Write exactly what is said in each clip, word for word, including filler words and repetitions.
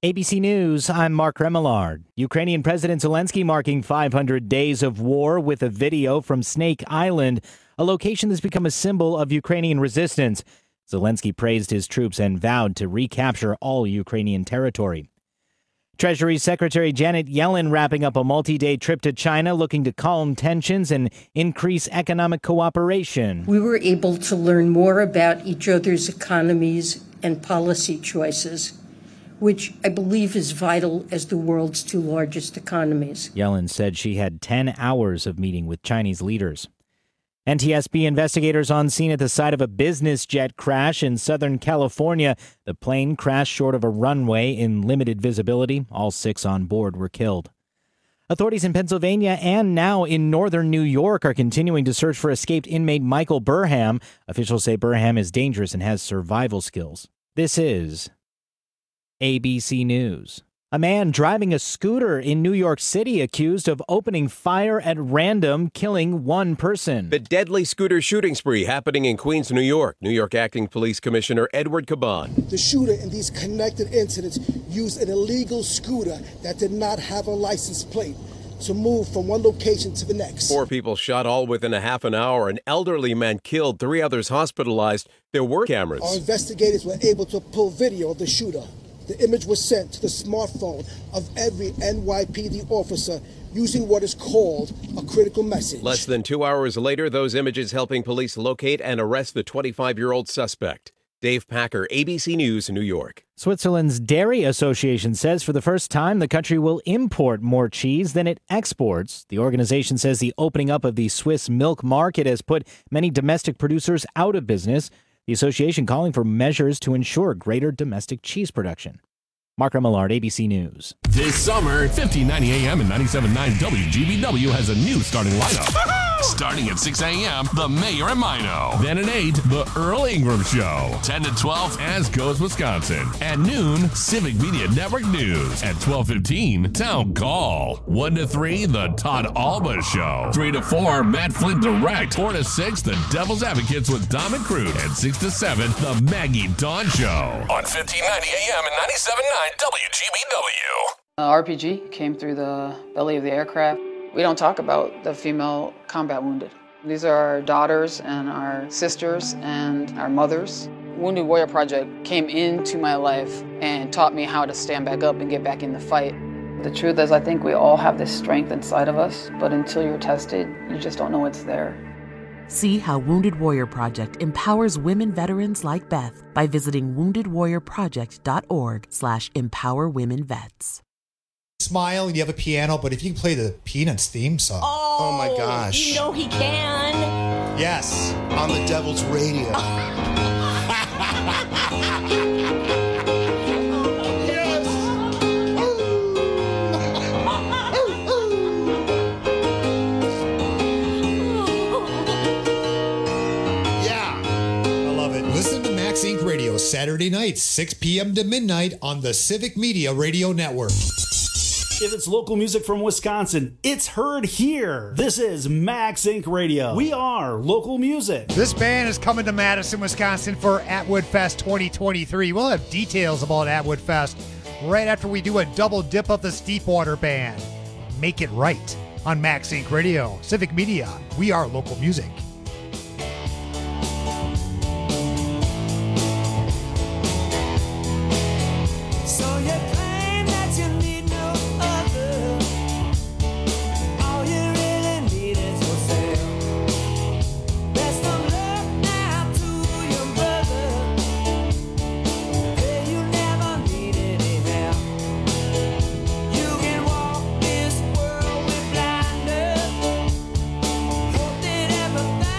A B C News, I'm Mark Remillard. Ukrainian President Zelensky marking five hundred days of war with a video from Snake Island, a location that's become a symbol of Ukrainian resistance. Zelensky praised his troops and vowed to recapture all Ukrainian territory. Treasury Secretary Janet Yellen wrapping up a multi-day trip to China, looking to calm tensions and increase economic cooperation. We were able to learn more about each other's economies and policy choices, which I believe is vital as the world's two largest economies. Yellen said she had ten hours of meeting with Chinese leaders. N T S B investigators on scene at the site of a business jet crash in Southern California. The plane crashed short of a runway in limited visibility. All six on board were killed. Authorities in Pennsylvania and now in northern New York are continuing to search for escaped inmate Michael Burham. Officials say Burham is dangerous and has survival skills. This is A B C News. A man driving a scooter in New York City accused of opening fire at random, killing one person. The deadly scooter shooting spree happening in Queens, New York. New York Acting Police Commissioner Edward Caban. The shooter in these connected incidents used an illegal scooter that did not have a license plate to move from one location to the next. Four people shot, all within a half an hour. An elderly man killed, three others hospitalized. There were cameras. Our investigators were able to pull video of the shooter. The image was sent to the smartphone of every N Y P D officer using what is called a critical message. Less than two hours later, those images helping police locate and arrest the twenty-five-year-old suspect. Dave Packer, A B C News, New York. Switzerland's Dairy Association says for the first time the country will import more cheese than it exports. The organization says the opening up of the Swiss milk market has put many domestic producers out of business. The association calling for measures to ensure greater domestic cheese production. Mark Remillard, A B C News. This summer, fifteen ninety A M and ninety-seven point nine W G B W has a new starting lineup. Starting at six A M, The Mayor and Mino. Then at eight, The Earl Ingram Show. ten to twelve, As Goes Wisconsin. At noon, Civic Media Network News. At twelve fifteen, Town Call. one to three, The Todd Alba Show. three to four, Matt Flint Direct. four to six, The Devil's Advocates with Dom and Crude. And six to seven, The Maggie Dawn Show. On fifteen ninety A M and ninety-seven point nine W G B W. Uh, R P G came through the belly of the aircraft. We don't talk about the female combat wounded. These are our daughters and our sisters and our mothers. Wounded Warrior Project came into my life and taught me how to stand back up and get back in the fight. The truth is, I think we all have this strength inside of us, but until you're tested, you just don't know it's there. See how Wounded Warrior Project empowers women veterans like Beth by visiting wounded warrior project dot org slash empower women vets. Smile and you have a piano, but if you can play the Peanuts theme song. Oh, oh my gosh. You know he can. Yes, on the Devil's Radio. Yes. Yeah. I love it. Listen to Max Inc Radio Saturday nights, six p.m. to midnight on the Civic Media Radio Network. If it's local music from Wisconsin, it's heard here. This is Max Inc Radio. We are local music. This band is coming to Madison, Wisconsin for Atwood Fest twenty twenty-three. We'll have details about Atwood Fest right after we do a double dip of the Steepwater Band. Make it right on Max Inc Radio. Civic Media, we are local music. Hope that ever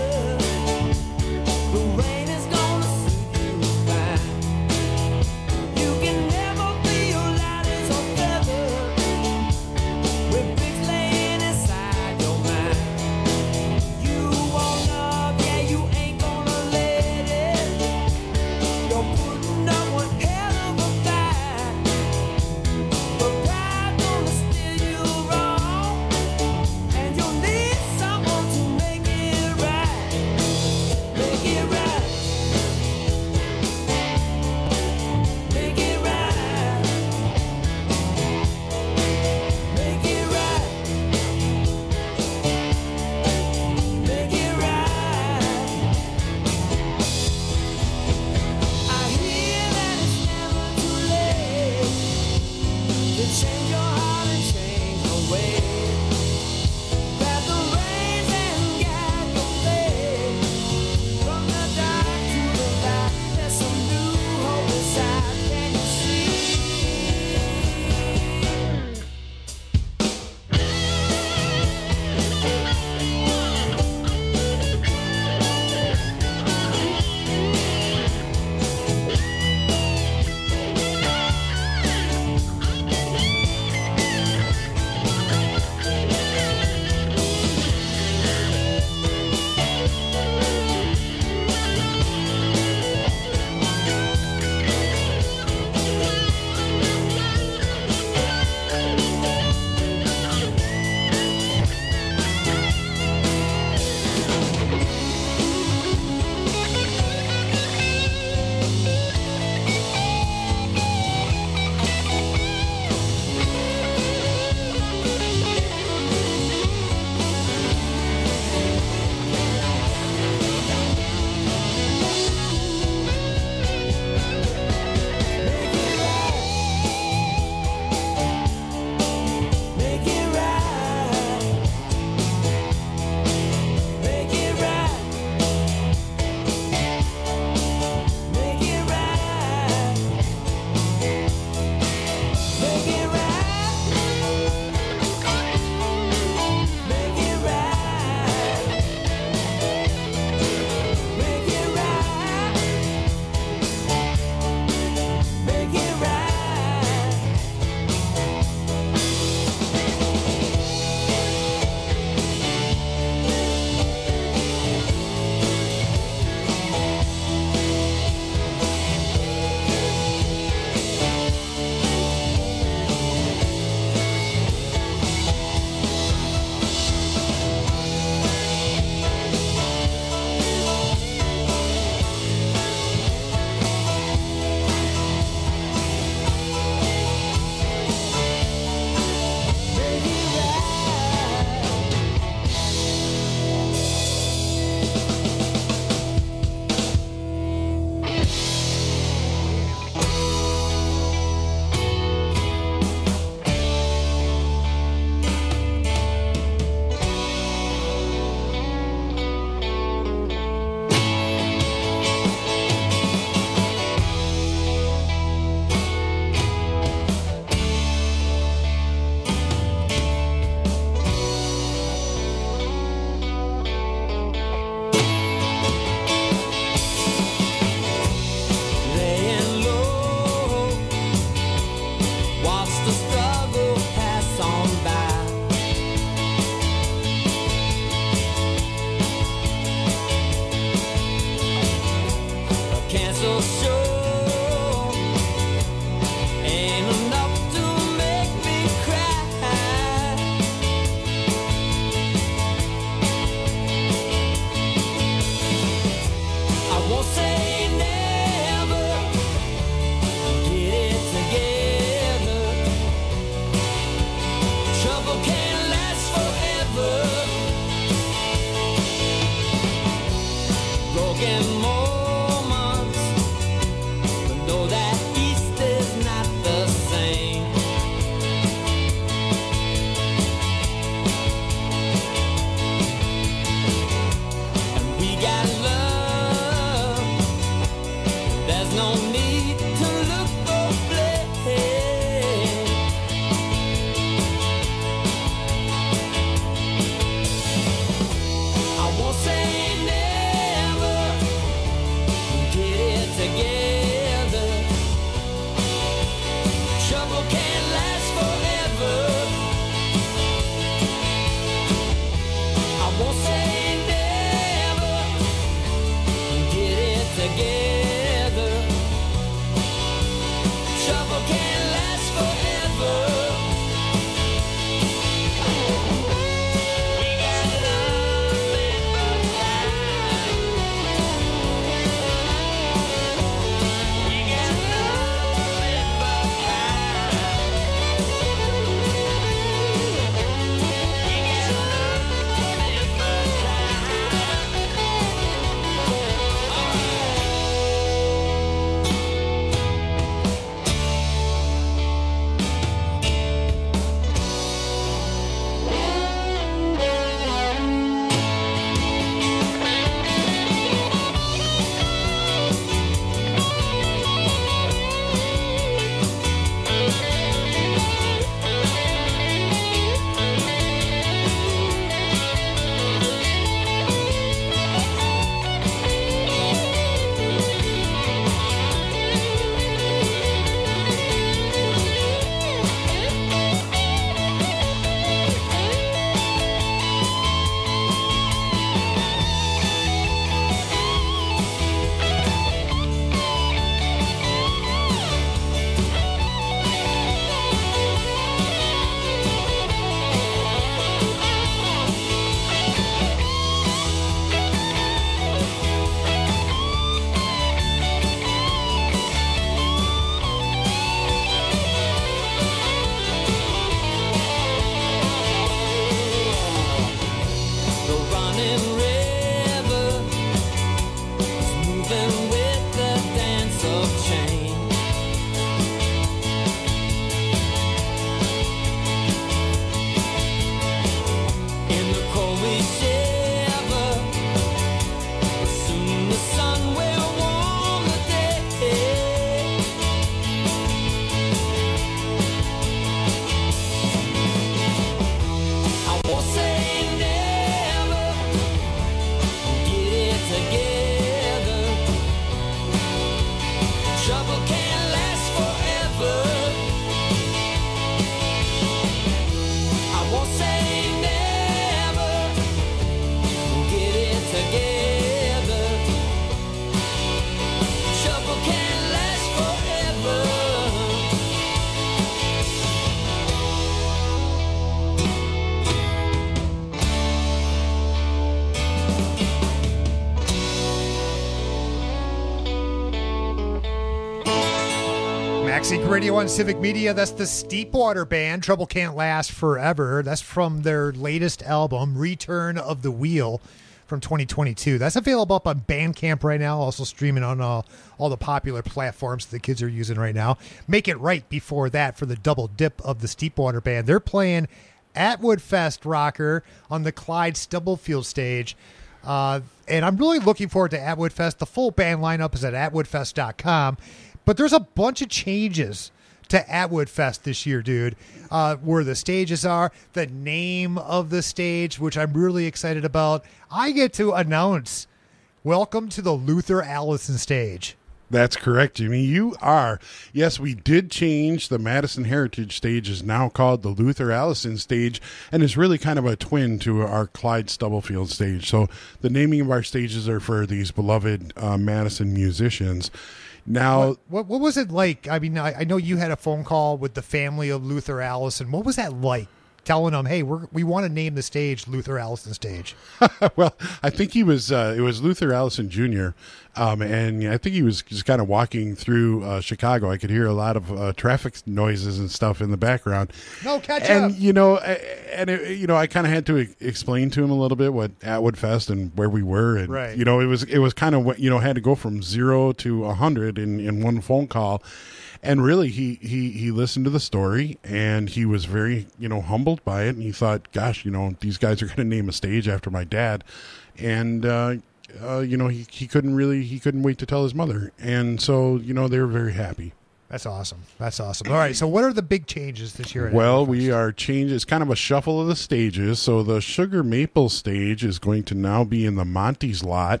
Max Inc Radio on Civic Media. That's the Steepwater Band. Trouble Can't Last Forever. That's from their latest album, Return of the Wheel, from twenty twenty-two. That's available up on Bandcamp right now, also streaming on all, all the popular platforms the kids are using right now. Make It Right before that for the double dip of the Steepwater Band. They're playing Atwood Fest Rocker on the Clyde Stubblefield stage. Uh, and I'm really looking forward to Atwood Fest. The full band lineup is at atwood fest dot com. But there's a bunch of changes to Atwood Fest this year, dude. Uh, where the stages are, the name of the stage, which I'm really excited about. I get to announce, welcome to the Luther Allison stage. That's correct, Jimmy. You are. Yes, we did change. The Madison Heritage stage is now called the Luther Allison stage and is really kind of a twin to our Clyde Stubblefield stage. So the naming of our stages are for these beloved uh, Madison musicians. Now, what, what, what was it like? I mean, I, I know you had a phone call with the family of Luther Allison. What was that like? Telling them, hey, we're, we want to name the stage Luther Allison Stage. Well, I think he was, uh, it was Luther Allison Junior Um, and I think he was just kind of walking through uh, Chicago. I could hear a lot of uh, traffic noises and stuff in the background. No, catch and, up. And, you know, and it, you know, I kind of had to e- explain to him a little bit what Atwood Fest and where we were. And, right. you know, it was, it was kind of, you know, had to go from zero to a hundred in, in one phone call. And really, he, he, he listened to the story, and he was very, you know, humbled by it. And he thought, gosh, you know, these guys are going to name a stage after my dad. And, uh, uh, you know, he, he couldn't really, he couldn't wait to tell his mother. And so, you know, they were very happy. That's awesome. That's awesome. All right, so what are the big changes this year? At well, we are changing. It's kind of a shuffle of the stages. So the Sugar Maple stage is going to now be in the Monty's lot,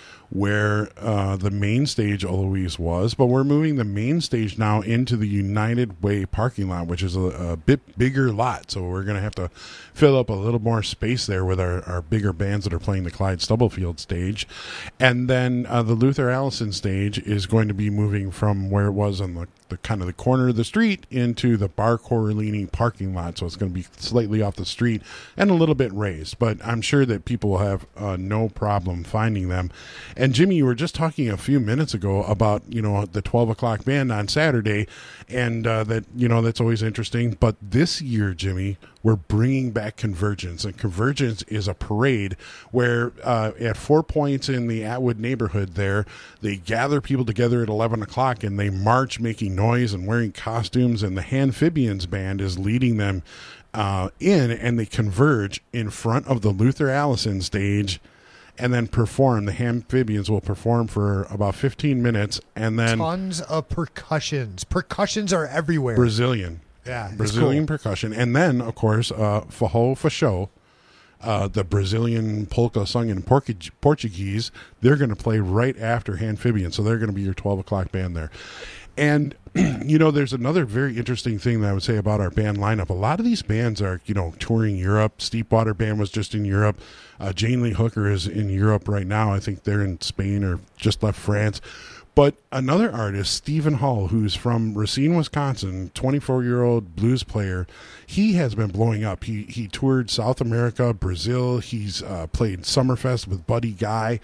where uh, the main stage always was, but we're moving the main stage now into the United Way parking lot, which is a, a bit bigger lot. So we're going to have to fill up a little more space there with our, our bigger bands that are playing the Clyde Stubblefield stage. And then uh, the Luther Allison stage is going to be moving from where it was on the, the kind of the corner of the street into the Bar Coralini parking lot. So it's going to be slightly off the street and a little bit raised, but I'm sure that people will have uh, no problem finding them. And Jimmy, you were just talking a few minutes ago about, you know, the twelve o'clock band on Saturday, and uh, that, you know, that's always interesting. But this year, Jimmy, we're bringing back Convergence, and Convergence is a parade where uh, at four points in the Atwood neighborhood there, they gather people together at eleven o'clock, and they march making noise and wearing costumes, and the Amphibians band is leading them uh, in, and they converge in front of the Luther Allison stage and then perform. The Amphibians will perform for about fifteen minutes, and then tons of percussions. Percussions are everywhere. Brazilian. Yeah, Brazilian cool. percussion. And then, of course, uh, Forró Fechou, uh, the Brazilian polka sung in Portu- Portuguese, they're going to play right after Amphibians. So they're going to be your twelve o'clock band there. And, you know, there's another very interesting thing that I would say about our band lineup. A lot of these bands are, you know, touring Europe. Steepwater Band was just in Europe. Uh, Jane Lee Hooker is in Europe right now. I think they're in Spain or just left France. But another artist, Stephen Hall, who's from Racine, Wisconsin, twenty-four-year-old blues player, he has been blowing up. He he toured South America, Brazil. He's uh, played Summerfest with Buddy Guy.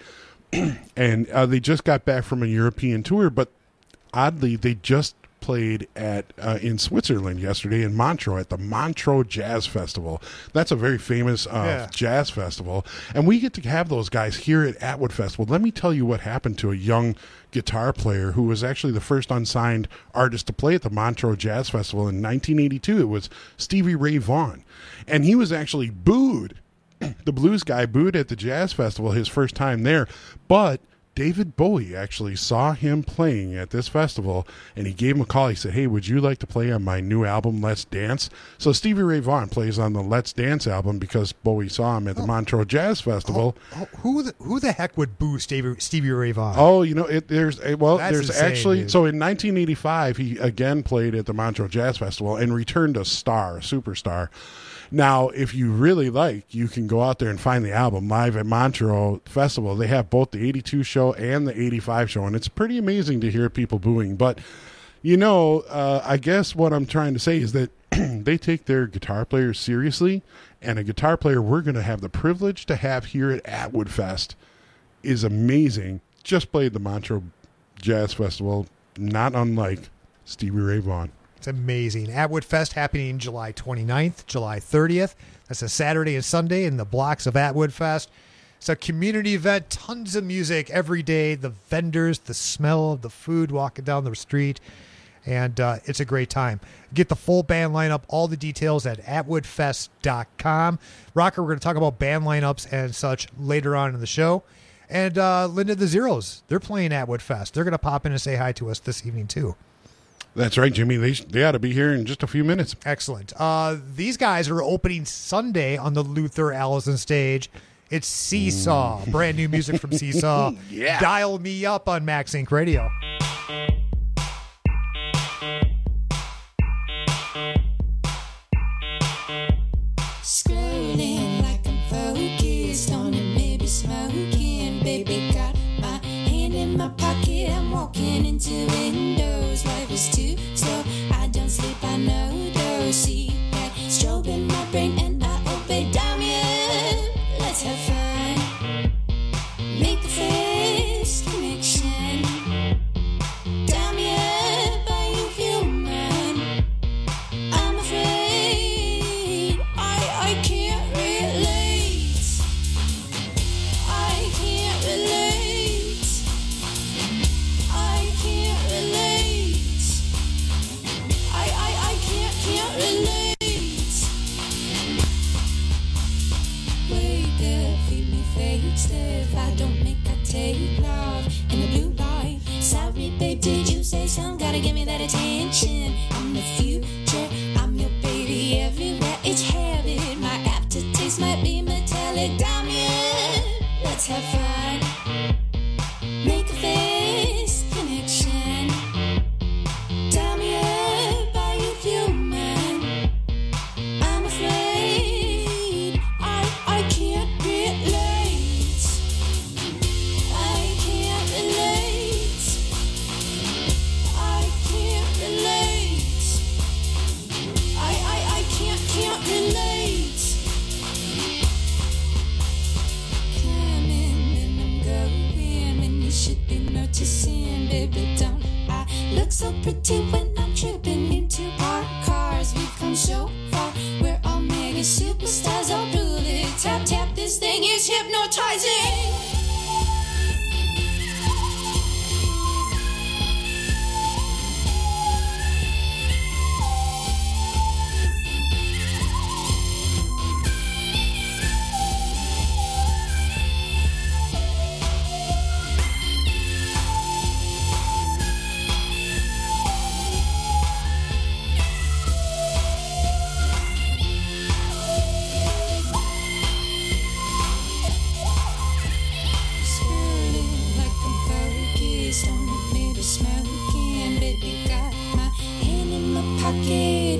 and uh, they just got back from a European tour, but oddly, they just played at uh, in Switzerland yesterday in Montreux at the Montreux Jazz Festival. That's a very famous uh, yeah. jazz festival, and we get to have those guys here at Atwood Fest. Well, let me tell you what happened to a young guitar player who was actually the first unsigned artist to play at the Montreux Jazz Festival in nineteen eighty-two. It was Stevie Ray Vaughan, and he was actually booed. The blues guy booed at the jazz festival his first time there, but David Bowie actually saw him playing at this festival, and he gave him a call. He said, hey, would you like to play on my new album, Let's Dance? So Stevie Ray Vaughan plays on the Let's Dance album because Bowie saw him at the oh. Montreux Jazz Festival. Oh, oh, who the, who the heck would boo Stevie, Stevie Ray Vaughan? Oh, you know, it, there's well, That's there's insane, actually, dude. so in nineteen eighty-five, he again played at the Montreux Jazz Festival and returned a star, a superstar. Now, if you really like, you can go out there and find the album live at Montreux Festival. They have both the eighty-two show and the eighty-five show, and it's pretty amazing to hear people booing. But, you know, uh, I guess what I'm trying to say is that they take their guitar players seriously, and a guitar player we're going to have the privilege to have here at Atwood Fest is amazing. Just played the Montreux Jazz Festival, not unlike Stevie Ray Vaughan. It's amazing. Atwood Fest happening July twenty-ninth, July thirtieth. That's a Saturday and Sunday in the blocks of Atwood Fest. It's a community event, tons of music every day, the vendors, the smell of the food walking down the street, and uh, it's a great time. Get the full band lineup, all the details at atwood fest dot com. Rocker, we're going to talk about band lineups and such later on in the show. And uh, Linda the Zeros, they're playing Atwood Fest. They're going to pop in and say hi to us this evening, too. That's right, Jimmy. They they ought to be here in just a few minutes. Excellent. Uh, these guys are opening Sunday on the Luther Allison stage. It's Seesaw, mm. brand new music from Seesaw. Yeah. Dial me up on Max Inc Radio. Scrolling like I'm focused on it, maybe smoking. Baby, got my hand in my pocket. I'm walking into windows. Life is too slow. I don't sleep, I know those. See that strobing my brain and I obey Damien. Let's have fun. Make a face connection. Damien, are you human? I'm afraid I I can't relate. I can't relate. I can't relate. I I I can't can't relate. Wait there, feed me fake stuff. I don't make I take love in the blue light. Sorry, babe, did you say something? Gotta give me that attention. I'm the future, I'm your baby everywhere. It's habit, my aftertaste might be metallic. Damien, let's have fun. Make a face connection. Damien, are you human? I'm afraid I I can't relate. I can't relate. I can't relate. I I I can't can't relate. Coming and I'm going when you should be noticing, baby. Don't I look so pretty when I'm tripping into our cars? We've come so far. We're all mega superstars. I'll do it. Tap tap. This thing is hypnotizing. Scrolling like I'm focused on it, maybe smoking. Baby, got my hand in my pocket.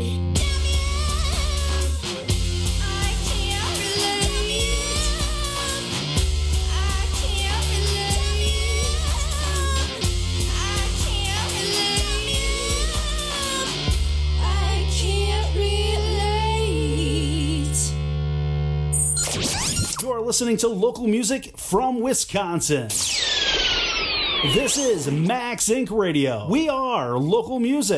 I can't relate. I can't relate. I can't relate. I can't relate. You are listening to local music from Wisconsin. This is Max Inc Radio. We are local music.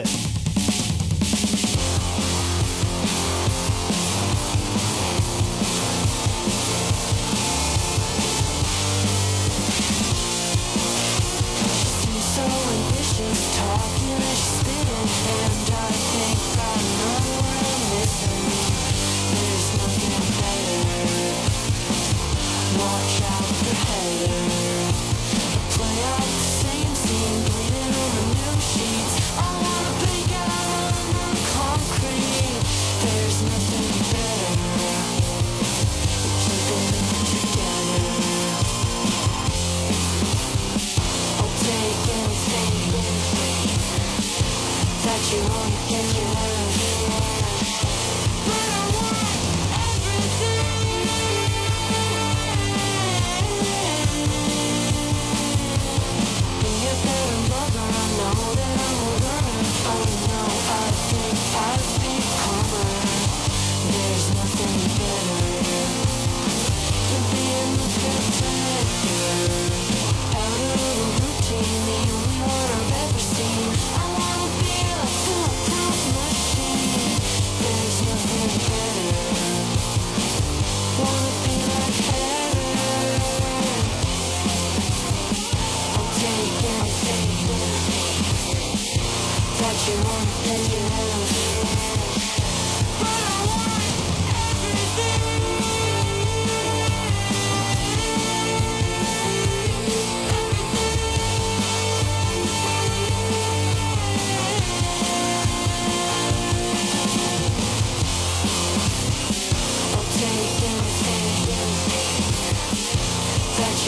So ambitious, talking like she's spitting, and I think I know what I'm missing. There's nothing better. Watch out for Heather. Play out the same scene, bleeding on the new sheets. I wanna be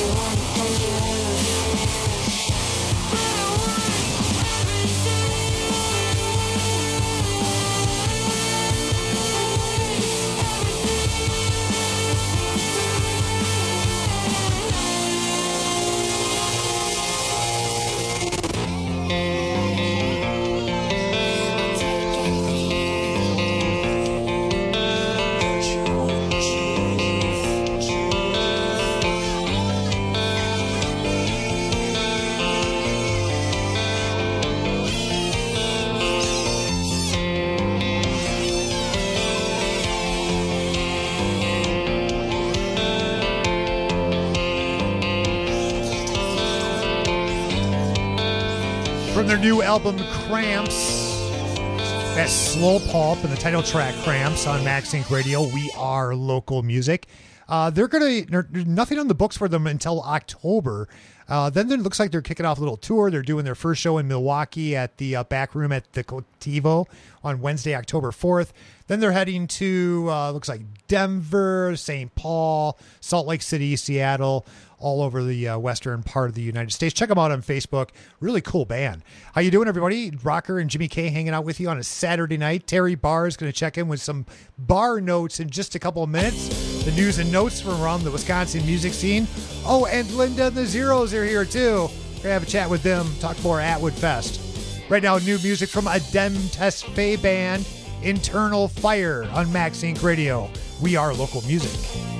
From their new album, Cramps. That's Slow Pulp and the title track, Cramps, on Max Inc Radio. We are local music. Uh, they're going to, there's nothing on the books for them until October. Uh, then it looks like they're kicking off a little tour. They're doing their first show in Milwaukee at the uh, back room at the Colectivo on Wednesday, October fourth. Then they're heading to, uh, looks like Denver, Saint Paul, Salt Lake City, Seattle, all over the uh, western part of the United States. Check them out on Facebook. Really cool band. How you doing, everybody? Rocker and Jimmy K hanging out with you on a Saturday night. Terry Barr is going to check in with some bar notes in just a couple of minutes. The news and notes from around the Wisconsin music scene. Oh, and Linda and the Zeros are here too. We're going to have a chat with them, talk more Atwood Fest. Right now, new music from a Dem Tesfaye band, Internal Fire, on Max Inc Radio. We are local music.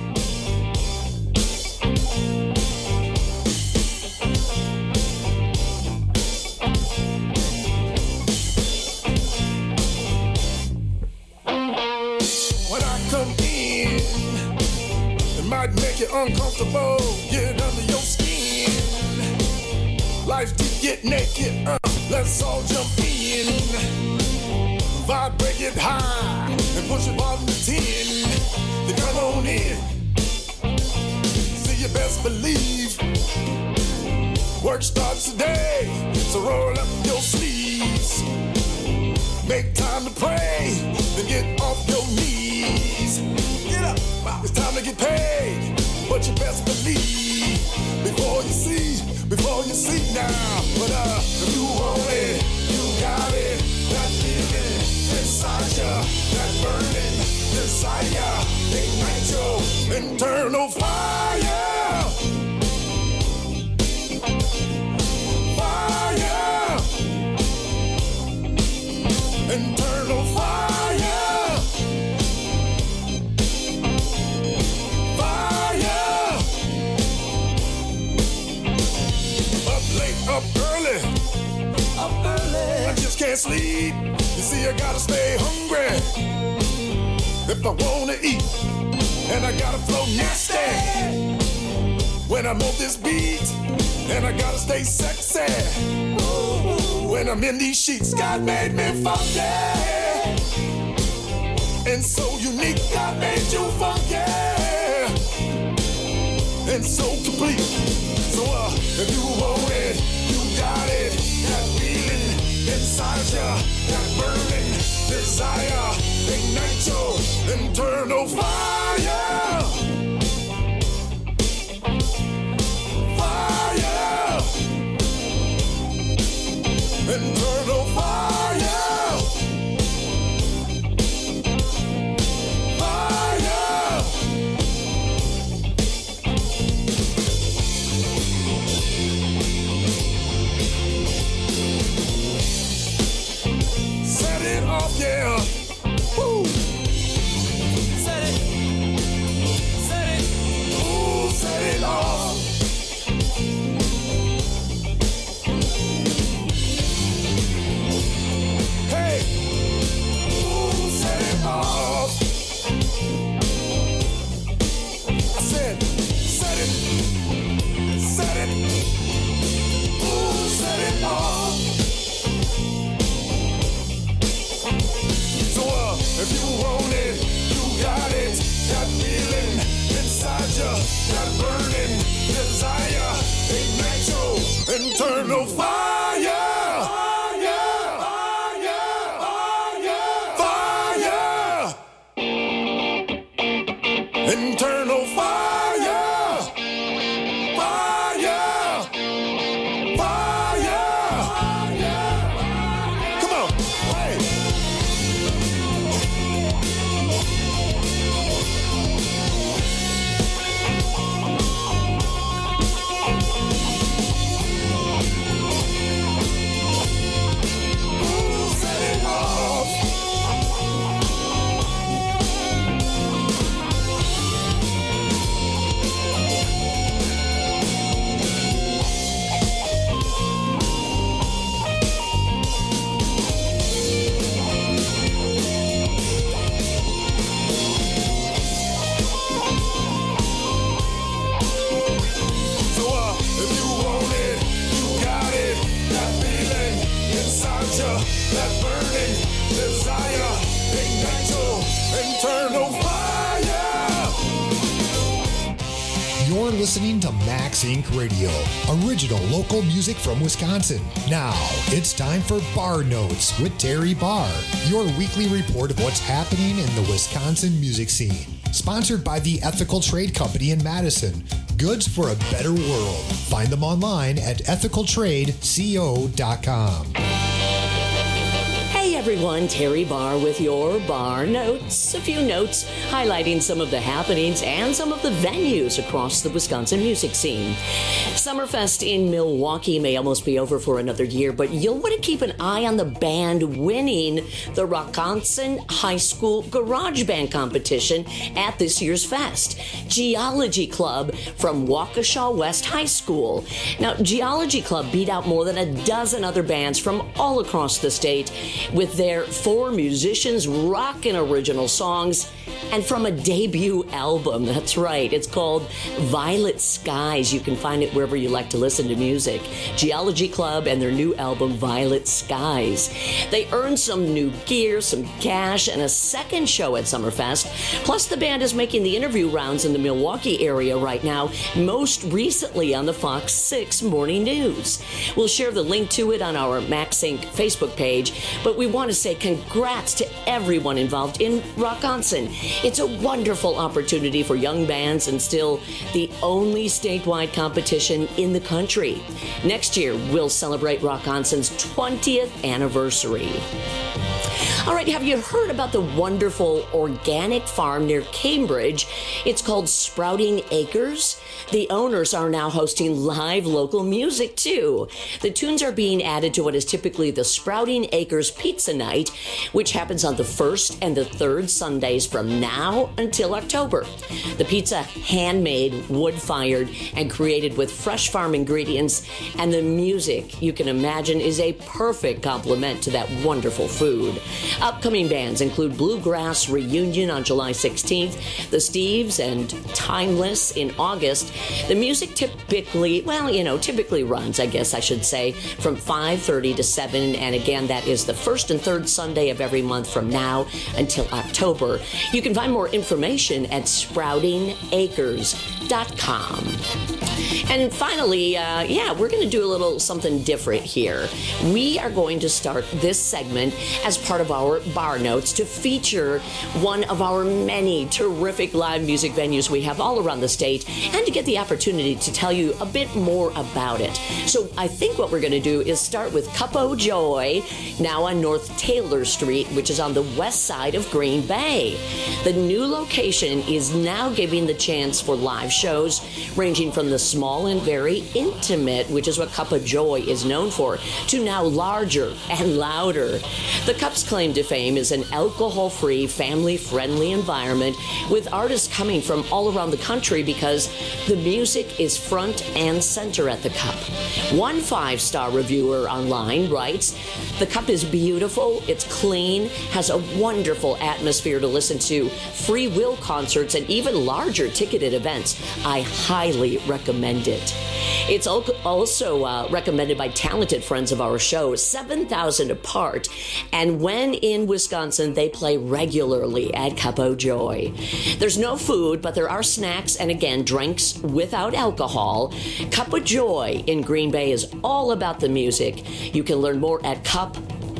Might make it uncomfortable, get under your skin. Life to get naked, uh, let's all jump in. Vibrate it high and push it bottom to ten. Then come on in. See, you best believe work starts today, so roll up your sleeves. Make time to pray, then get off your knees. Get up, it's time to get paid, but you best believe before you see, before you see now. But uh, if you want it, you got it. That feeling inside ya, that burning desire, ignite your internal fire. Fire. Internal fire. Up early, up early. I just can't sleep. You see, I gotta stay hungry if I wanna eat, and I gotta flow nasty when I'm on this beat, and I gotta stay sexy when I'm in these sheets. God made me funky and so unique. God made you funky and so complete. So uh, if you want it, got it, that feeling inside ya, that burning desire, ignite your internal fire. Fire. Internal fire. Fire. Set it off, yeah. Woo. Set it. Set it. Ooh, set it off. Hey. Ooh, set it off. I said, set it. Set it. Ooh, set it off. So uh, if you want it, you got it. That feeling inside ya, that burning desire, ignite your internal fire. Fire, fire, fire, fire. Internal fire, fire. You're listening to Max Incorporated. Radio, original local music from Wisconsin. Now, it's time for Bar Notes with Terry Barr, your weekly report of what's happening in the Wisconsin music scene. Sponsored by the Ethical Trade Company in Madison. Goods for a better world. Find them online at ethical trade co dot com. Hey everyone, Terry Barr with your Bar Notes. A few notes highlighting some of the happenings and some of the venues across the Wisconsin music scene. Summerfest in Milwaukee may almost be over for another year, but you'll want to keep an eye on the band winning the Rockonson High School Garage Band Competition at this year's fest. Geology Club from Waukesha West High School. Now, Geology Club beat out more than a dozen other bands from all across the state with their four musicians rocking original songs and from a debut album. That's right. It's called Violet Skies. You can find it wherever you like to listen to music. Geology Club and their new album, Violet Skies. They earned some new gear, some cash, and a second show at Summerfest. Plus, the band is making the interview rounds in the Milwaukee area right now, most recently on the Fox six Morning News. We'll share the link to it on our Max Inc Facebook page, but we want to say congrats to everyone involved in Rockonson. It's a wonderful opportunity for young bands and still the only statewide competition in the country. Next year, we'll celebrate Rockonson's twentieth anniversary. All right, have you heard about the wonderful organic farm near Cambridge? It's called Sprouting Acres. The owners are now hosting live local music, too. The tunes are being added to what is typically the Sprouting Acres Pizza Night, which happens on the first and the third Sundays from now until October. The pizza, handmade, wood-fired, and created with fresh farm ingredients, and the music, you can imagine, is a perfect complement to that wonderful food. Upcoming bands include Bluegrass Reunion on July sixteenth, The Steves, and Timeless in August. The music typically, well, you know, typically runs, I guess I should say, from five thirty to seven, and again, that is the first and third Sunday of every month from now until October. You can find more information at sprouting acres dot com. And finally, uh, yeah, we're going to do a little something different here. We are going to start this segment as part of our Bar Notes to feature one of our many terrific live music venues we have all around the state, and to get the opportunity to tell you a bit more about it. So I think what we're going to do is start with Cup O' Joy, now on North Taylor Street, which is on the west side of Green Bay. The new location is now giving the chance for live shows ranging from the small and very intimate, which is what Cup O' Joy is known for, to now larger and louder. The Cup's claim to fame is an alcohol-free, family-friendly environment with artists coming from all around the country because the music is front and center at the Cup. One five-star reviewer online writes, "The Cup is beautiful, it's clean, has a wonderful atmosphere to listen to, free will concerts, and even larger ticketed events. I highly recommend it." It's also uh, recommended by talented friends of our show, seven thousand apart. And when in Wisconsin, they play regularly at Cup O' Joy. There's no food, but there are snacks and, again, drinks without alcohol. Cup O' Joy in Green Bay is all about the music. You can learn more at cup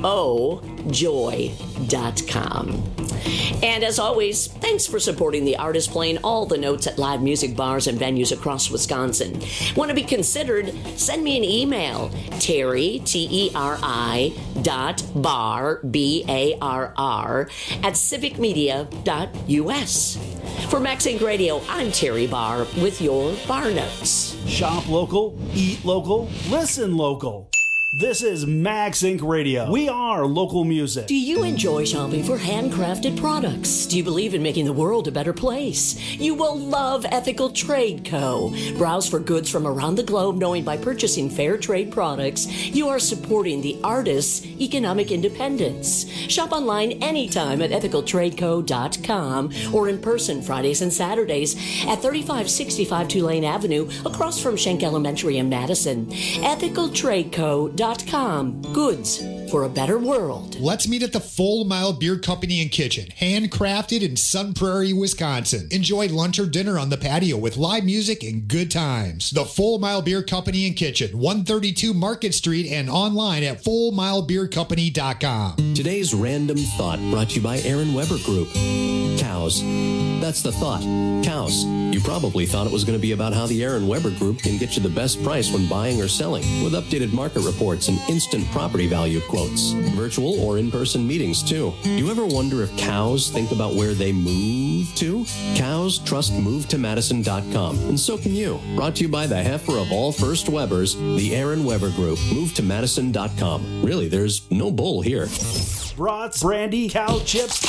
o joy dot com. And as always, thanks for supporting the artist playing all the notes at live music bars and venues across Wisconsin. Want to be considered? Send me an email, Terry, T E R I, dot bar, B A R R, at civic media dot U S. For Max Inc Radio, I'm Terry Barr with your Bar Notes. Shop local, eat local, listen local. This is Max Inc Radio. We are local music. Do you enjoy shopping for handcrafted products? Do you believe in making the world a better place? You will love Ethical Trade Co. Browse for goods from around the globe, knowing by purchasing fair trade products, you are supporting the artists' economic independence. Shop online anytime at ethical trade co dot com or in person Fridays and Saturdays at thirty-five sixty-five Tulane Avenue across from Schenck Elementary in Madison. ethical trade co dot com. Goods for a better world. Let's meet at the Full Mile Beer Company and Kitchen, handcrafted in Sun Prairie, Wisconsin. Enjoy lunch or dinner on the patio with live music and good times. The Full Mile Beer Company and Kitchen, one thirty-two Market Street, and online at full mile beer company dot com. Today's Random Thought brought to you by Aaron Weber Group. Cows. That's the thought. Cows. You probably thought it was going to be about how the Aaron Weber Group can get you the best price when buying or selling, with updated market reports and instant property value quotes. Virtual or in-person meetings, too. Do you ever wonder if cows think about where they move to? Cows trust move to madison dot com, and so can you. Brought to you by the heifer of all First Webers, the Aaron Weber Group. move to madison dot com. Really, there's no bull here. Brats, brandy, cow chips,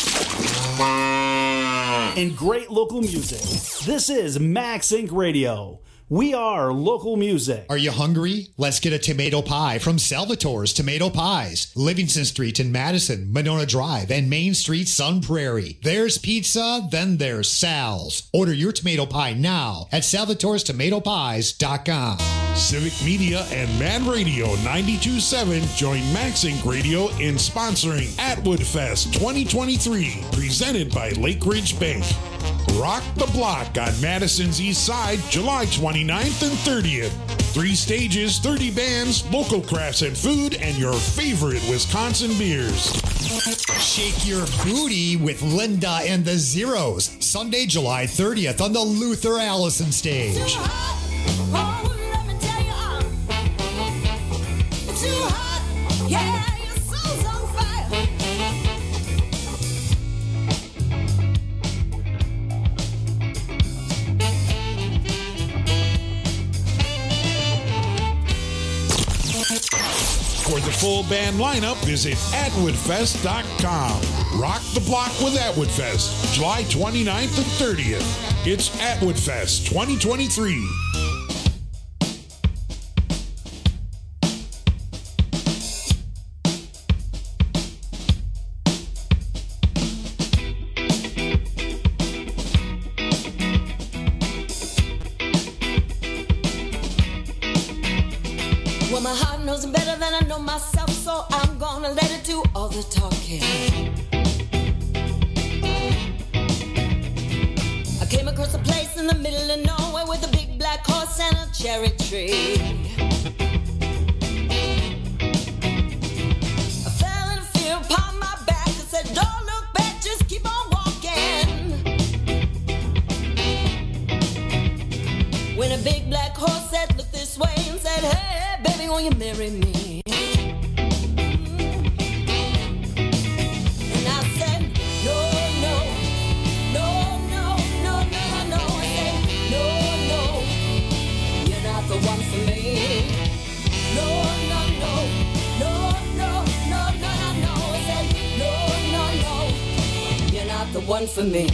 and great local music. This is Max Inc Radio. We are local music. Are you hungry? Let's get a tomato pie from Salvatore's Tomato Pies. Livingston Street in Madison, Monona Drive, and Main Street, Sun Prairie. There's pizza, then there's Sal's. Order your tomato pie now at salvatores tomato pies dot com. Civic Media and Mad Radio ninety-two point seven join Max Inc Radio in sponsoring Atwood Fest twenty twenty-three, presented by Lake Ridge Bank. Rock the Block on Madison's East Side, July twenty-ninth and thirtieth. Three stages, thirty bands, local crafts and food, and your favorite Wisconsin beers. Shake your booty with Linda and the Zeros, Sunday, July thirtieth on the Luther Allison stage. For the full band lineup, visit atwood fest dot com. Rock the Block with Atwood Fest, July twenty-ninth and thirtieth. It's Atwood Fest twenty twenty-three. Well, my heart knows it better than I know myself, so I'm gonna let it do all the talking. I came across a place in the middle of nowhere with a big black horse and a cherry tree. I fell in fear upon my back and said, don't look back, just keep on walking. When a big black horse said, look this way, and said, hey, baby, will you marry me? And I said, no, no, no, no, no, no, no. I said, no, no, you're not the one for me. No, no, no, no, no, no, no, no. I said, no, no, no, you're not the one for me.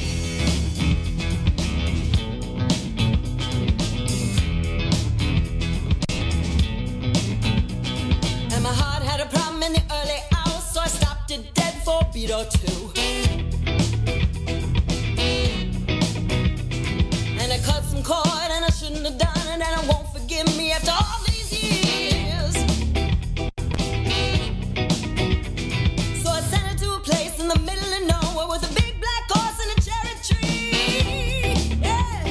My heart had a problem in the early hours, so I stopped it dead for a beat or two. And I cut some cord, and I shouldn't have done it, and I won't forgive me after all these years. So I sent her to a place in the middle of nowhere with a big black horse and a cherry tree. Yeah.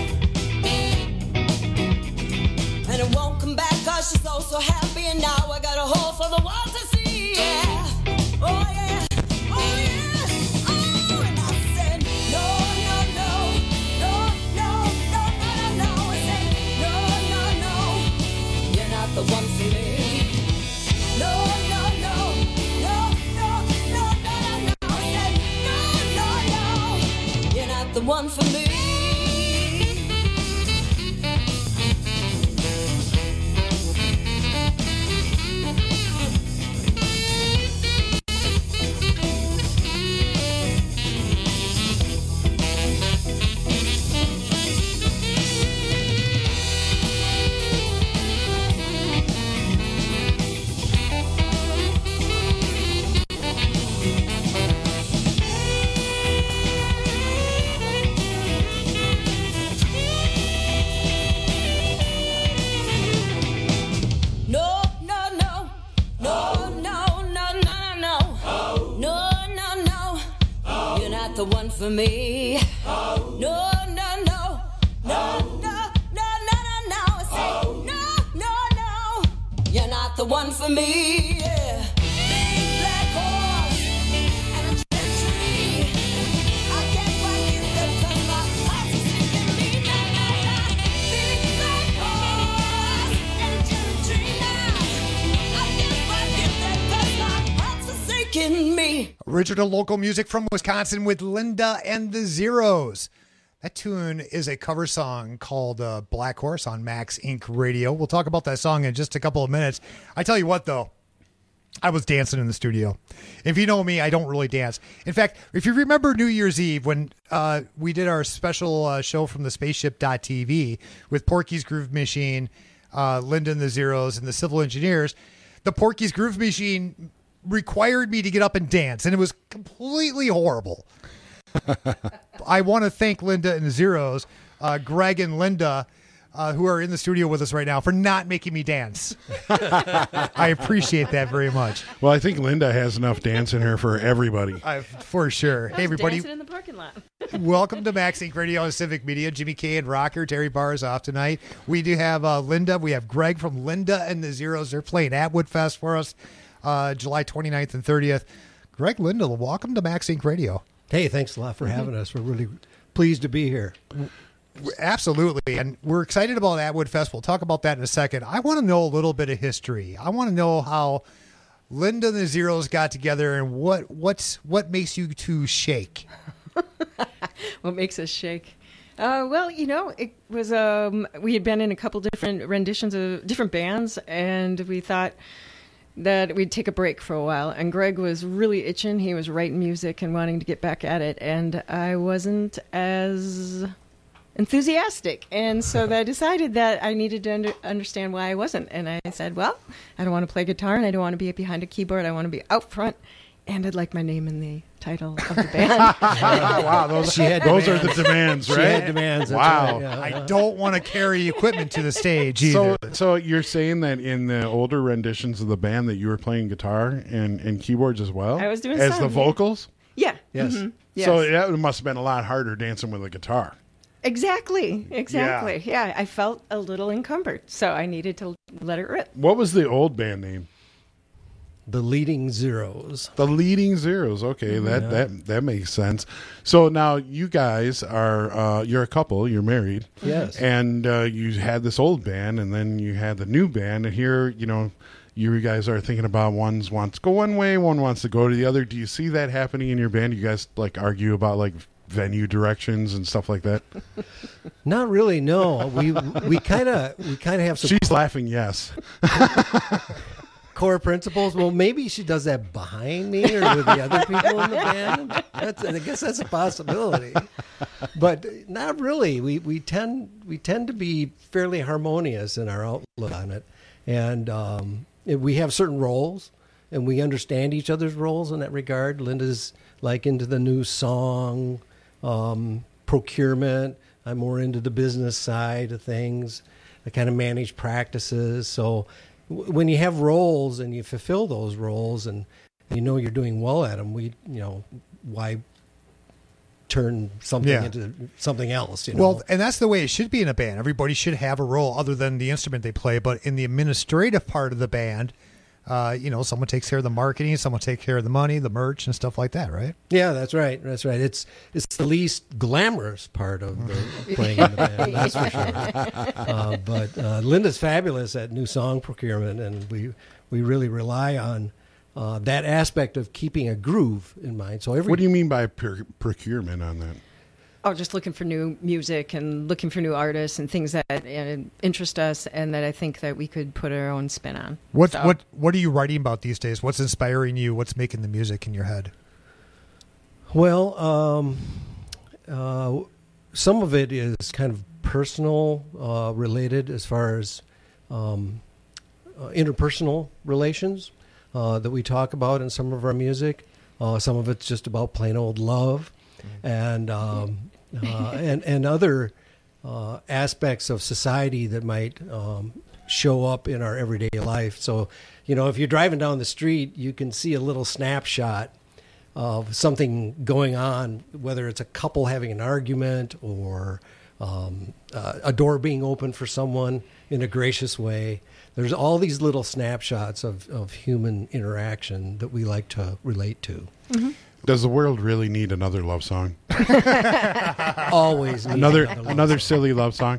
And it won't come back 'cause she's so, so happy, and now I got a hole for the world to see, yeah. Oh, yeah. Oh, yeah. Oh, and I said, no, no, no. No, no, no, no, no, no. I said, no, no, no. You're not the one for me. No, no, no. No, no, no, no, no, no. I said, no, no, no. You're not the one for me. for me. Oh. No, no, no. No, oh. no, no, no, no, no. I say, oh. no, no, no. You're not the one for me. Yeah. Big black horse and a cherry tree. I can't quite get the cause my heart's sinking me. No, no, no. Big black horse and a cherry tree now. I can't quite get that cause my heart's sinking me. Original local music from Wisconsin with Linda and the Zeros. That tune is a cover song called uh, Black Horse on Max Incorporated. Radio. We'll talk about that song in just a couple of minutes. I tell you what, though, I was dancing in the studio. If you know me, I don't really dance. In fact, if you remember New Year's Eve when uh, we did our special uh, show from the spaceship dot T V with Porky's Groove Machine, uh, Linda and the Zeros, and the Civil Engineers, the Porky's Groove Machine required me to get up and dance, and it was completely horrible. I want to thank Linda and the Zeros, uh, Greg and Linda, uh, who are in the studio with us right now, for not making me dance. I appreciate that very much. Well, I think Linda has enough dance in her for everybody. Uh, for sure. Hey, everybody. Dancing in the parking lot. Welcome to Max Incorporated. Radio and Civic Media. Jimmy K and Rocker. Terry Barr is off tonight. We do have uh, Linda. We have Greg from Linda and the Zeros. They're playing at Woodfest for us uh, July twenty-ninth and thirtieth. Greg, Linda, welcome to Max Incorporated. Radio. Hey, thanks a lot for having us. We're really pleased to be here. Absolutely. And we're excited about Atwood Fest. We'll talk about that in a second. I want to know a little bit of history. I want to know how Linda and the Zeros got together and what what's what makes you two shake. What makes us shake? Uh, well, you know, it was um, we had been in a couple different renditions of different bands, and we thought that we'd take a break for a while. And Greg was really itching. He was writing music and wanting to get back at it, and I wasn't as enthusiastic. And so I decided that I needed to under, understand why I wasn't. And I said, well, I don't want to play guitar, and I don't want to be behind a keyboard. I want to be out front, and I'd like my name in the title of the band. Wow, those, she had those demands. are the demands, right? She had demands. That's Wow. right, yeah. I don't want to carry equipment to the stage either. So, so you're saying that in the older renditions of the band that you were playing guitar and, and keyboards as well? I was doing as some, the vocals? Yeah. Yes. Mm-hmm. Yes. So that must have been a lot harder dancing with a guitar. Exactly. Exactly. Yeah. yeah, I felt a little encumbered, so I needed to let it rip. What was the old band name? The Leading Zeros. The Leading Zeros. Okay, that Yeah. that that makes sense. So now you guys are uh, you're a couple. You're married. Yes. And uh, you had this old band, and then you had the new band, and here you know you guys are thinking about one's wants to go one way, one wants to go to the other. Do you see that happening in your band? You guys like argue about like venue directions and stuff like that? Not really. No, we we kind of we kind of have some. She's laughing. Yes. Core principles. Well, maybe she does that behind me or with the other people in the band. That's, I guess that's a possibility, but not really. We we tend we tend to be fairly harmonious in our outlook on it, and um, we have certain roles, and we understand each other's roles in that regard. Linda's like into the new song um, procurement. I'm more into the business side of things. I kind of manage practices, so. When you have roles and you fulfill those roles and you know you're doing well at them, we, you know, why turn something Yeah. into something else? You know? Well, and that's the way it should be in a band. Everybody should have a role other than the instrument they play. But in the administrative part of the band, uh, you know, someone takes care of the marketing, someone takes care of the money, the merch, and stuff like that, right? Yeah, that's right. That's right. It's it's the least glamorous part of the playing in the band, that's for sure. Uh, but uh, Linda's fabulous at new song procurement, and we we really rely on uh, that aspect of keeping a groove in mind. So every What do you mean by pr- procurement on that? Oh, just looking for new music and looking for new artists and things that uh, interest us and that I think that we could put our own spin on. What So- what what are you writing about these days? What's inspiring you? What's making the music in your head? Well, um, uh, some of it is kind of personal uh, related as far as um, uh, interpersonal relations uh, that we talk about in some of our music. Uh, some of it's just about plain old love, and um, uh, and and other uh, aspects of society that might um, show up in our everyday life. So, you know, if you're driving down the street, you can see a little snapshot of something going on, whether it's a couple having an argument or um, uh, a door being opened for someone in a gracious way. There's all these little snapshots of, of human interaction that we like to relate to. Mm-hmm. Does the world really need another love song? Always needs another another love another song. silly love song.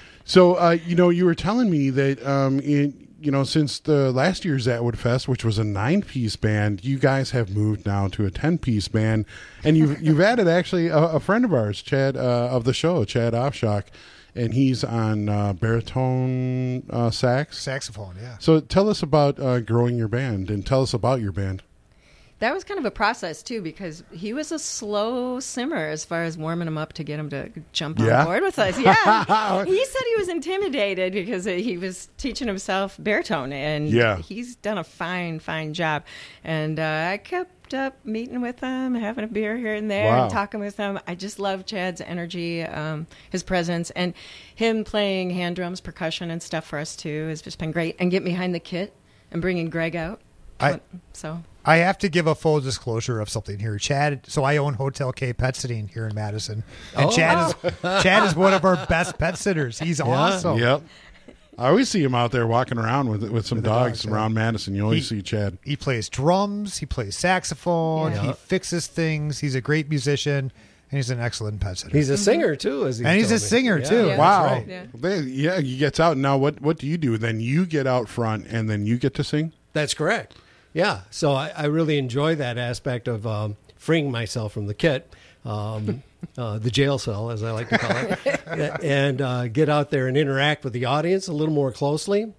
So uh, you know, you were telling me that um, in, you know, since the last year's Atwood Fest, which was a nine-piece band, you guys have moved now to a ten-piece band, and you've you've added actually a, a friend of ours, Chad uh, of the show, Chad Offshock, and he's on uh, baritone uh, sax, saxophone. Yeah. So tell us about uh, growing your band, and tell us about your band. That was kind of a process, too, because he was a slow simmer as far as warming him up to get him to jump Yeah? on board with us. Yeah. He said he was intimidated because he was teaching himself baritone, and Yeah. he's done a fine, fine job. And uh, I kept up meeting with him, having a beer here and there, Wow. and talking with him. I just love Chad's energy, um, his presence, and him playing hand drums, percussion, and stuff for us, too, has just been great. And getting behind the kit and bringing Greg out. I- So... I have to give a full disclosure of something here. Chad, so I own Hotel K Pet Sitting here in Madison. And Oh. Chad is Chad is one of our best pet sitters. He's awesome. Yep. I always see him out there walking around with with some With the dogs, dogs, yeah. around Madison. You always He- see Chad. He plays drums, he plays saxophone, Yeah. he fixes things. He's a great musician, and he's an excellent pet sitter. He's a singer, too, as he And he's a told me. singer, Yeah, too. yeah, that's Wow. right. Yeah. They- yeah, he gets out. Now, what what do you do? Then you get out front, and then you get to sing? That's correct. Yeah, so I, I really enjoy that aspect of um, freeing myself from the kit, um, uh, the jail cell, as I like to call it, and uh, get out there and interact with the audience a little more closely,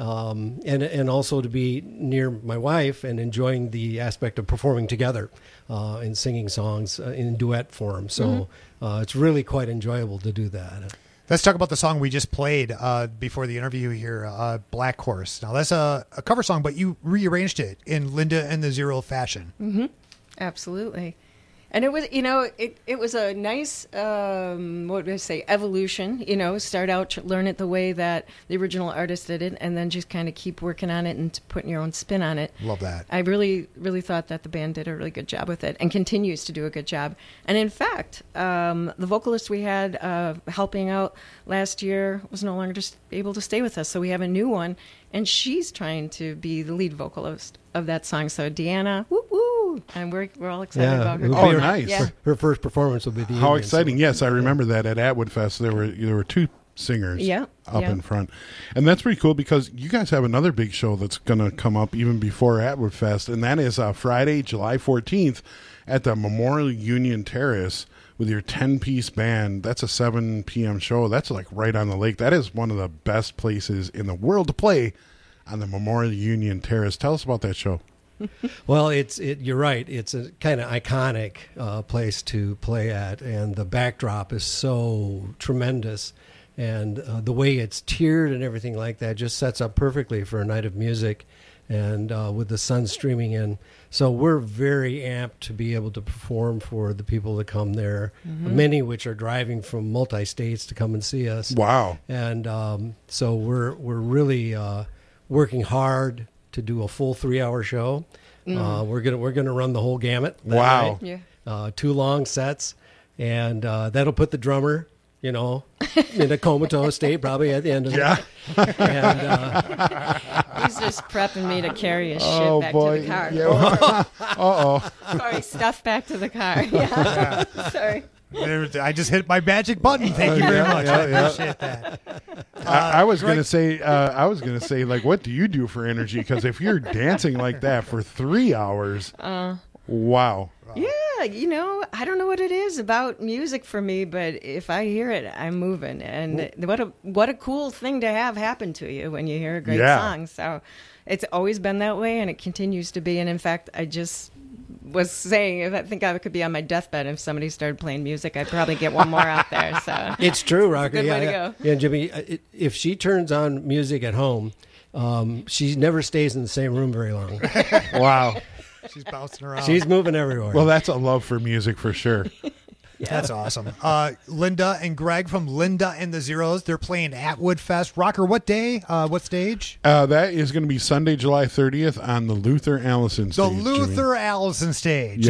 um, and and also to be near my wife and enjoying the aspect of performing together uh, and singing songs uh, in duet form. So Mm-hmm. uh, it's really quite enjoyable to do that. Let's talk about the song we just played uh, before the interview here, uh, Black Horse. Now, that's a, a cover song, but you rearranged it in Linda and the Zero fashion. Mm-hmm. Absolutely. And it was, you know, it, it was a nice, um, what would I say, evolution, you know, start out, tr- learn it the way that the original artist did it, and then just kind of keep working on it and t- putting your own spin on it. Love that. I really, really thought that the band did a really good job with it and continues to do a good job. And in fact, um, the vocalist we had uh, helping out last year was no longer just able to stay with us, so we have a new one, and she's trying to be the lead vocalist of that song. So Deanna, woo woo, and we're we're all excited about her. it would Oh, be her- nice. Yeah. Her first performance will be the How evening, exciting! so- Yes, I remember that at Atwood Fest. There were there were two singers Yeah, up yeah. in front, and that's pretty cool because you guys have another big show that's going to come up even before Atwood Fest, and that is uh, Friday, July fourteenth, at the Memorial Union Terrace with your ten-piece band. That's a seven p.m. show. That's like right on the lake. That is one of the best places in the world to play, on the Memorial Union Terrace. Tell us about that show. Well, it's it. You're right. It's a kind of iconic uh, place to play at, and the backdrop is so tremendous, and uh, the way it's tiered and everything like that just sets up perfectly for a night of music, and uh, with the sun streaming in. So we're very amped to be able to perform for the people that come there, Mhm. many which are driving from multi-states to come and see us. Wow! And um, so we're we're really uh, working hard to do a full three-hour show. Mm. Uh, we're gonna we're gonna run the whole gamut. that Wow. night. Yeah. Uh, two long sets, and uh, that'll put the drummer, you know, in a comatose state probably at the end of Yeah. it. And, uh, He's just prepping me to carry his shit Oh, back boy. to the car. Yeah. Uh-oh. Sorry, stuff back to the car. Yeah. Sorry. There- I just hit my magic button. Thank you very Yeah, much. yeah, I yeah. appreciate that. I, I was Greg- gonna say, uh, I was gonna say, like, what do you do for energy? Because if you're dancing like that for three hours, Uh, wow. yeah, you know, I don't know what it is about music for me, but if I hear it, I'm moving. And what a what a cool thing to have happen to you when you hear a great Yeah. song. So it's always been that way, and it continues to be. And in fact, I just was saying, if I think I could be on my deathbed if somebody started playing music, I'd probably get one more out there. So it's true, Rocker. It's a good yeah, way to yeah. go. Yeah, Jimmy. uh, it- If she turns on music at home, um, she never stays in the same room very long. Wow. She's bouncing around. She's moving everywhere. Well, that's a love for music for sure. That's awesome. Uh, Linda and Greg from Linda and the Zeros. They're playing Atwood Fest. Rocker, what day? Uh, what stage? Uh, that is going to be Sunday, July thirtieth on the Luther Allison The stage. Jimmy. Luther Allison stage. Yep.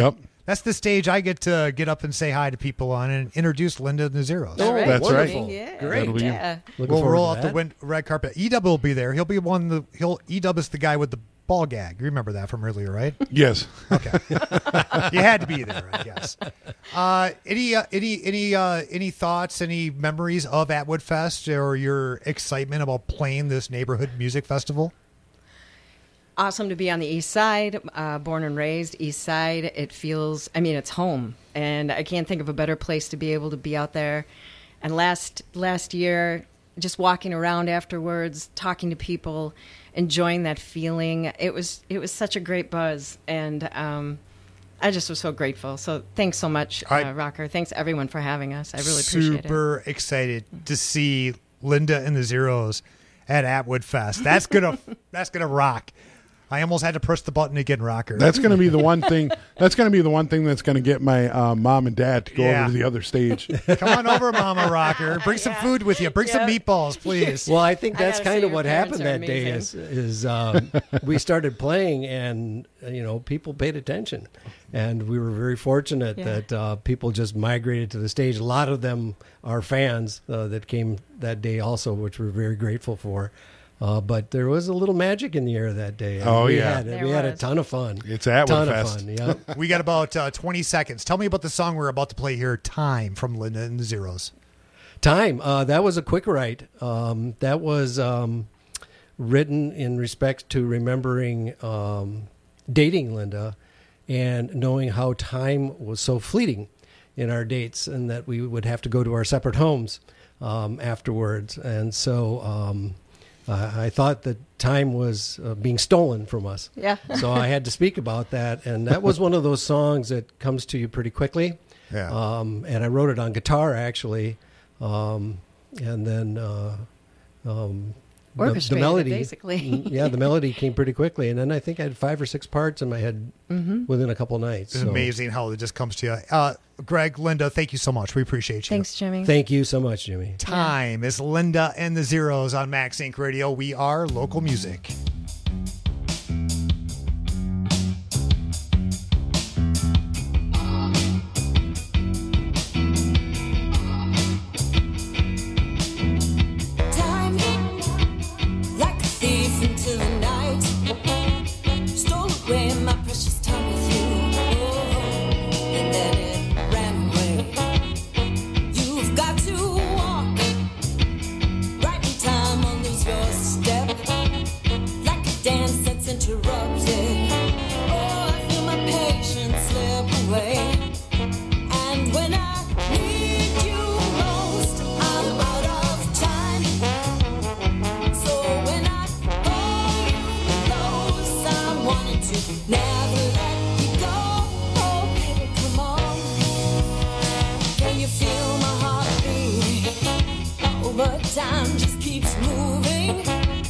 That's the stage I get to get up and say hi to people on and introduce Linda and the Zeros. Oh, right. That's wonderful. right. Yeah. Great. That'll be- Yeah. Looking We'll forward roll to out the that. win- red carpet. E-Dub will be there. He'll be one. The he'll E-Dub is the guy with the ball gag. You remember that from earlier, right? Yes. Okay. You had to be there, I guess. Uh, any uh, any any uh, any thoughts, any memories of Atwood Fest or your excitement about playing this neighborhood music festival? Awesome to be on the east side, uh, born and raised east side. It feels, I mean, it's home, and I can't think of a better place to be able to be out there. And last last year, just walking around afterwards, talking to people, enjoying that feeling, it was it was such a great buzz, and um, I just was so grateful. So thanks so much, uh, I- Rocker. Thanks everyone for having us. I really appreciate it. Super excited to see Linda and the Zeros at Atwood Fest. That's gonna that's gonna rock. I almost had to press the button again, Rocker. That's going to be the one thing. That's going to be the one thing that's going to get my uh, mom and dad to go Yeah. over to the other stage. Come on over, Mama Rocker. Bring some food with you. Bring some meatballs, please. Well, I think I that's gotta kind say, of your what parents happened are that day. Is, amazing. is um, we started playing, and uh, you know, people paid attention, and we were very fortunate Yeah. that uh, people just migrated to the stage. A lot of them are fans uh, that came that day also, which we're very grateful for. Uh, but there was a little magic in the air that day. and Oh, we yeah. had, There we had a was. ton of fun. It's Atwood ton Fest. of fun. Yeah. We got about uh, twenty seconds. Tell me about the song we're about to play here, Time, from Linda and the Zeros. Time. Uh, that was a quick write. Um, that was um, written in respect to remembering um, dating Linda and knowing how time was so fleeting in our dates, and that we would have to go to our separate homes um, afterwards. And so um, uh, I thought that time was uh, being stolen from us. Yeah. So I had to speak about that, and that was one of those songs that comes to you pretty quickly. Yeah. Um, and I wrote it on guitar, actually. Um, and then uh, um, the, the Orchestrated it, melody, basically. yeah, the melody came pretty quickly, and then I think I had five or six parts in my head Mhm. within a couple nights. It's so. amazing how it just comes to you. Uh, Greg, Linda, thank you so much. We appreciate you. Thanks, Jimmy. Thank you so much, Jimmy. Time is Linda and the Zeros on Max Inc Radio. We are local music. Time, like a thief into the night, stole away my precious time with you. Oh, and then it ran away. You've got to walk right in time or lose your step, like a dance that's interrupted. Oh, I feel my patience slip away. And when I need you most, I'm out of time. So when I hold you close, I'm wanting to never let you go. Oh, baby, come on. Can you feel my heart beat? Oh, but time just keeps moving.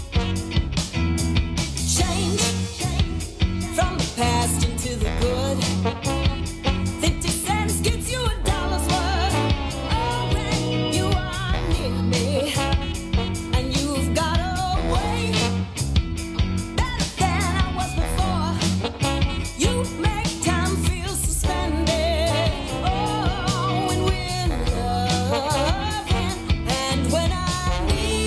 Change from the past into the good. Fifty cents gets you a dollar's worth. Oh, when you are near me, and you've got a way better than I was before. You make time feel suspended. Oh, when we're loving, and when I need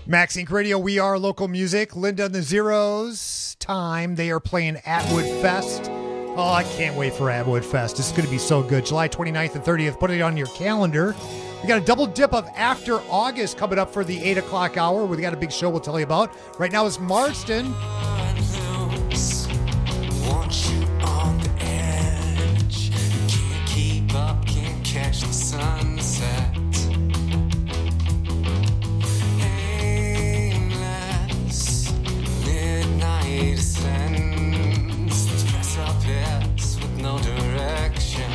Max Inc Radio, we are local music. Linda and the Zeros, time. They are playing Atwood Fest. Oh, I can't wait for Atwood Fest. It's going to be so good. July twenty-ninth and thirtieth. Put it on your calendar. We got a double dip of After August coming up for the eight o'clock hour. We got a big show we'll tell you about. Right now it's Marston. Want you on the edge. Can't keep up, can't catch the sunset. Aimless, midnight ascends. This precipice with no direction.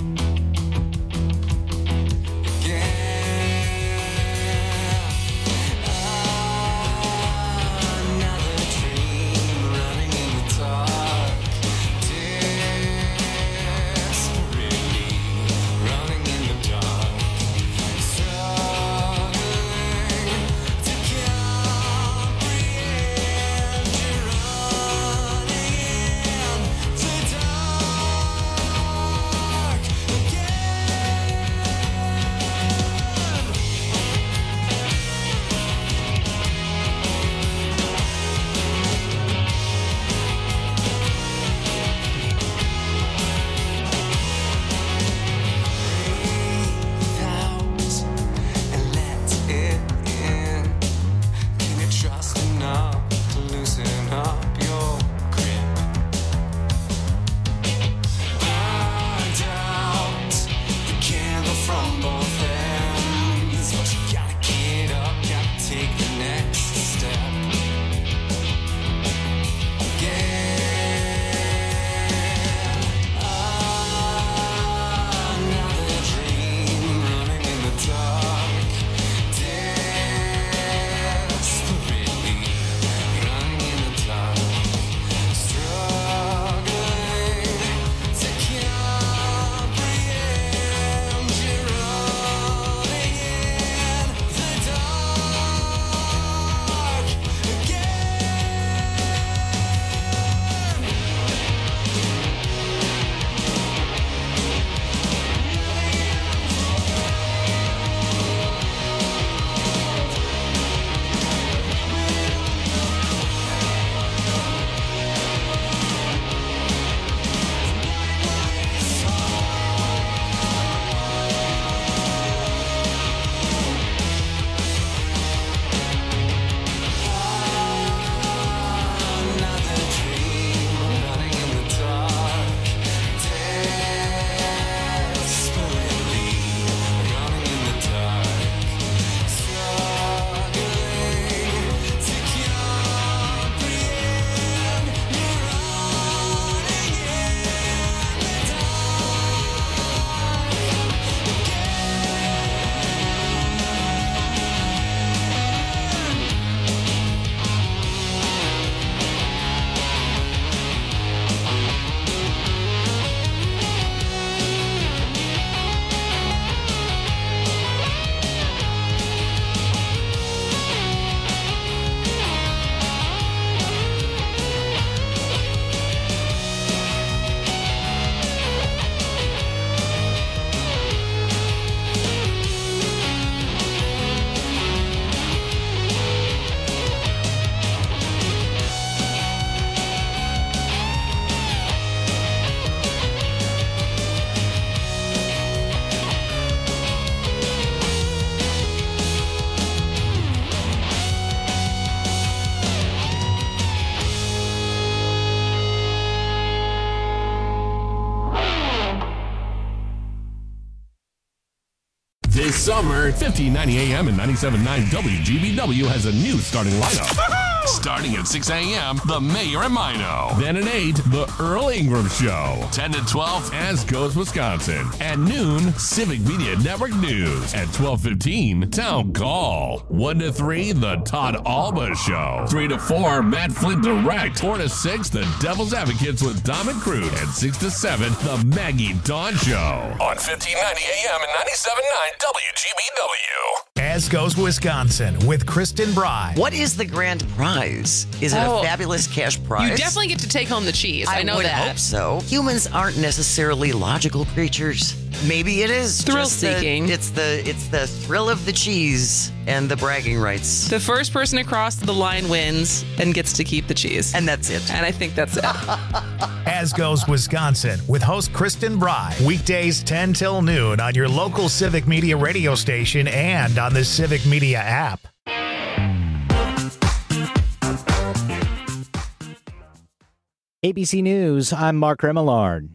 This summer, fifteen ninety A M and ninety-seven point nine W G B W has a new starting lineup. Starting at six A M, The Mayor and Mino. Then at eight, The Earl Ingram Show. ten to twelve, As Goes Wisconsin. At noon, Civic Media Network News. At twelve fifteen, Town Call. one to three, The Todd Alba Show. three to four, Matt Flint Direct. four to six, The Devil's Advocates with Dom and Crude. And six to seven, The Maggie Dawn Show. On fifteen ninety A M and ninety-seven point nine W G B W. As Goes Wisconsin with Kristen Bry. What is the grand prize prize? Is it Oh, a fabulous cash prize? You definitely get to take home the cheese. I, I know would that. hope so. Humans aren't necessarily logical creatures. Maybe it is Thrill just the- seeking. it's the it's the thrill of the cheese and the bragging rights. The first person across the line wins and gets to keep the cheese. And that's it. And I think that's it. As Goes Wisconsin with host Kristen Bry. Weekdays ten till noon on your local Civic Media radio station and on the Civic Media app. A B C News, I'm Mark Remillard.